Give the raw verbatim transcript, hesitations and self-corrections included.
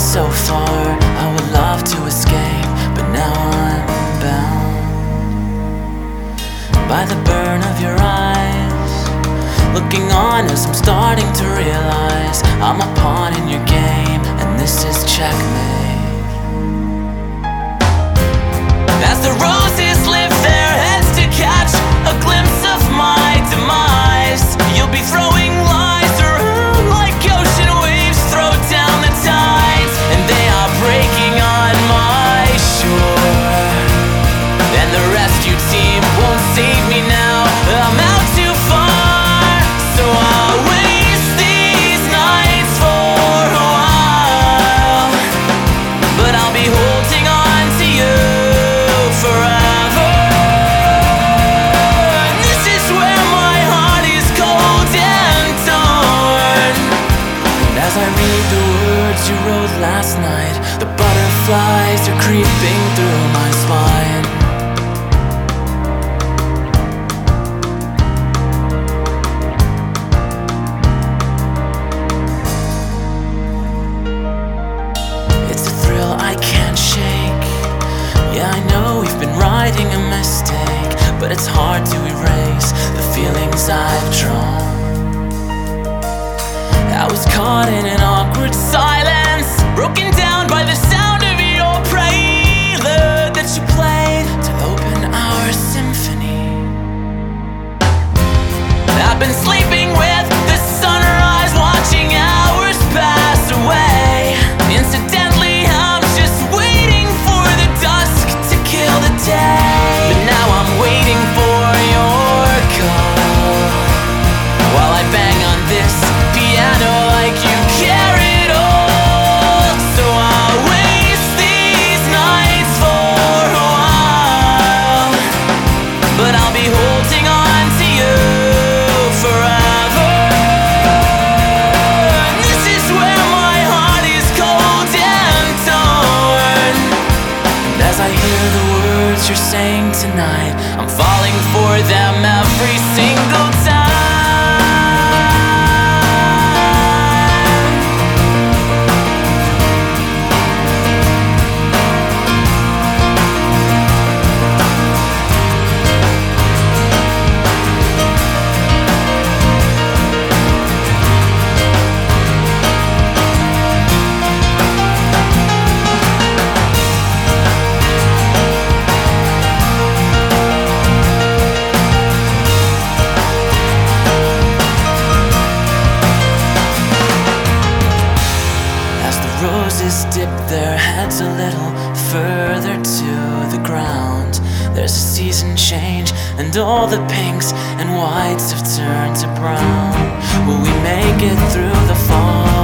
so far. I would love to escape, but now I'm bound by the burn of your eyes. Looking on as I'm starting to realize I'm a pawn in your game, and this is checkmate. As the roses lift their heads to catch a glimpse of my demise, you'll be throwing lies around like ocean waves throw down the tides, and they are breaking on my shore. And the rescue team won't save me now, I'm out too far. So I'll waste these nights for a while, but I'll be holding on to you forever. This is where my heart is cold and torn. And as I read the words you wrote last night, the butterflies are creeping through my spine. It's a thrill I can't shake. Yeah, I know we've been riding a mistake, but it's hard to erase the feelings I've drawn. I was caught in an awkward silence, broken down by the sound of your prelude that you played to open our symphony. I've been sleeping with the sunrise, watching hours pass away. Incidentally, I'm just waiting for the dusk to kill the day. But now I'm waiting for your call, while I bang on this piano like you care it all. So I'll waste these nights for a while, but I'll be holding on to you forever. This is where my heart is cold and torn. And as I hear the words you're saying tonight, I'm falling for them every single time. Roses dip their heads a little further to the ground. There's a season change, and all the pinks and whites have turned to brown. Will we make it through the fall?